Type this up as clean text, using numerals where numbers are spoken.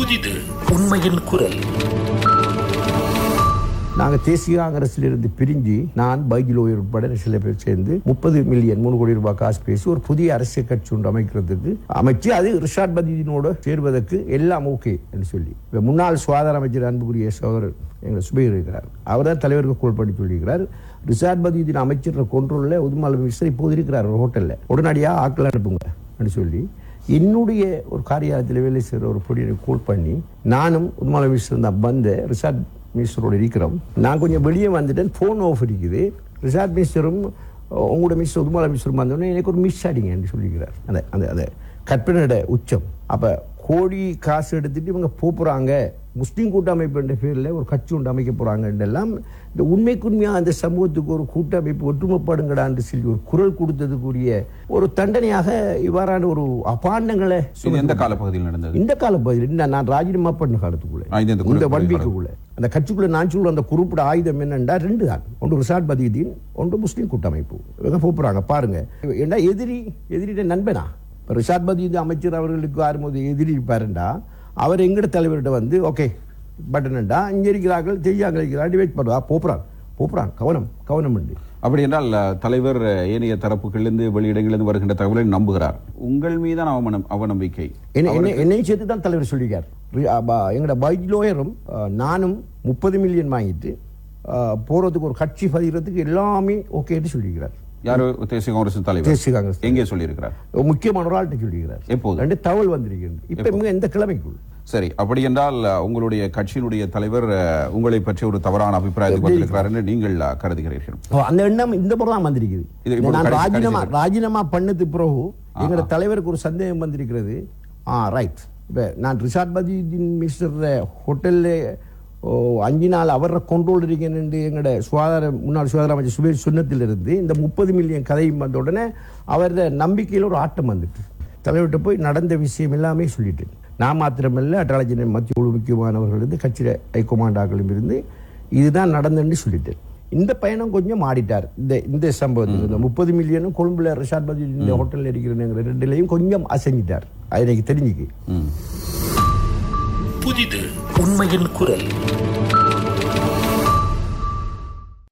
புதிது உண்மையின் குரல். நாங்கள் தேசிய காங்கிரசிலிருந்து பிரிஞ்சு நான் பைஜிலோயர் உட்பட சில பேர் சேர்ந்து 30 மில்லியன் 3 கோடி ரூபாய் காசு பேசி ஒரு புதிய அரசியல் கட்சி ஒன்று அமைச்சு அது ரிஷாட் பதீதினோடு சேர்வதற்கு எல்லாம் ஓகே என்று சொல்லி முன்னாள் சுகாதார அமைச்சர் அன்புக்குரிய சகோதரர் எங்கள் சுபைர் இருக்கிறார். அவர் தான் தலைவருக்கு கோல் பண்ணி சொல்லியிருக்கிறார். ரிஷாட் பதீதின் அமைச்சர் கொண்ட்ரோலில் உதுமால் மினிஸ்டர் இப்போது இருக்கிறார் ஒரு ஹோட்டலில், உடனடியாக ஆட்கள் அனுப்புங்க என்று சொல்லி என்னுடைய ஒரு காரியாலயத்தில் வேலை செய்கிற ஒரு பொடியை கோல் பண்ணி நானும் உதுமால் மினிஸ்டர் தான் வந்த ரிஷாட் மினிஸ்டரோடு இருக்கிறோம். நான் கொஞ்சம் வெளியே வந்துட்டேன், ஃபோன் ஆஃப் இருக்குது. ரிஷாட் மினிஸ்டரும் உங்களோட மினிஸ்டர் உதுமால மினிஸ்டரும் வந்தோடனே எனக்கு ஒரு மிஸ் ஆடிங்க என்று சொல்லிக்கிறார். அந்த அந்த அந்த கற்பனையோட உச்சம். அப்போ கோடி காசு எடுத்துட்டு இவங்க போகிறாங்க, முஸ்லீம் கூட்டமைப்பு என்ற பேரில் ஒரு கட்சி ஒன்று அமைக்க போகிறாங்கன்றெல்லாம் இந்த உண்மைக்குண்மையாக அந்த சமூகத்துக்கு ஒரு கூட்டமைப்பு ஒற்றுமைப்படுங்கடான்னு சொல்லி ஒரு குரல் கொடுத்ததுக்குரிய ஒரு தண்டனையாக இவ்வாறான ஒரு அபாண்டங்களை எந்த காலப்பகுதியில் நடந்தது? இந்த காலப்பகுதியில் நான் ராஜினாமா பண்ண காலத்துக்குள்ள இந்த வன்பிக்குள்ள அந்த கட்சிக்குள்ள நான் சொல்ற அந்த குறிப்பிட்ட ஆயுதம் என்னன்னா 2 தான். ஒன்று ரிஷாட் பதீதின், ஒன்று முஸ்லீம் கூட்டமைப்பு. இவங்க போறாங்க பாருங்க. ஏன்னா எதிரிட நண்பனா ரிஷாட் பதீதி அமைச்சர் அவர்களுக்கு ஆறும்போது எதிரி இருப்பாருண்டா அவர் எங்கட தலைவர்கிட்ட வந்து ஓகே பட்டன்டா இங்கே இருக்கிறார்கள் தெரியாங்க இருக்கிறாங்க வெயிட் பண்ணுவா போப்புறான் கவனம் உண்டு. அப்படி என்றால் தலைவர் ஏனைய தரப்புகளிலிருந்து வெளியிடங்களிலிருந்து வருகின்ற தகவலை நம்புகிறார். உங்கள் மீதான அவநம்பிக்கை என்னையும் சேர்த்து தான் தலைவர் சொல்லியிருக்கார். எங்களோட பைஜிலோயரும் நானும் 30 மில்லியன் வாங்கிட்டு போறதுக்கு ஒரு கட்சி பதிகிறதுக்கு எல்லாமே ஓகேன்னு சொல்லியிருக்கிறார். யாரு? தேசிய காங்கிரஸ் தலைவர். தேசிய காங்கிரஸ் எங்கே சொல்லியிருக்கிறார்? முக்கியமான ஒரு ஆள்கிட்ட சொல்லியிருக்கிறார். எப்போது? 2 தகவல் வந்திருக்கிறது இப்ப எந்த கிழமைக்குள். சரி, அப்படி என்றால் உங்களுடைய கட்சியினுடைய தலைவர் உங்களை பற்றி ஒரு தவறான அபிப்பிராயத்தை கொண்டிருக்கிறார் என்று நீங்கள் கருதுகிறீர்கள்? அந்த எண்ணம் இந்த முறை தான் வந்திருக்குது. நான் ராஜினாமா பண்ணது பிறகு எங்களோட தலைவருக்கு ஒரு சந்தேகம் வந்திருக்கிறது. ரைட், இப்ப நான் ரிஷாட் பதீதின் மினிஸ்டர் ஹோட்டல்ல 5 நாள் அவரை கொண்டோல் இருக்கேன் என்று எங்களோட முன்னாள் சுகாதார அமைச்சர் சுபேர் சொன்னத்திலிருந்து இந்த 30 மில்லியன் கதையும் வந்த உடனே அவரது நம்பிக்கையில் ஒரு ஆட்டம் வந்துட்டு தலைவர்கிட்ட போய் நடந்த விஷயம் எல்லாமே சொல்லிட்டு நான் மாத்திரமல்ல அட்டாலஜி மத்திய குழு முக்கியமானவர்கள் இருந்து கட்சியில ஹைகமாண்டாக்களும் இருந்து இதுதான் நடந்துன்னு சொல்லிட்டேன். இந்த பயணம் கொஞ்சம் ஆடிட்டார். இந்த சம்பவத்தில் இந்த 30 மில்லியனும் கொழும்புல ரிஷாட் பதீதி ஹோட்டலில் இருக்கிற 2லையும் கொஞ்சம் அசைஞ்சிட்டார். அது எனக்கு தெரிஞ்சுக்கு. புதிது உண்மையின் குரல்.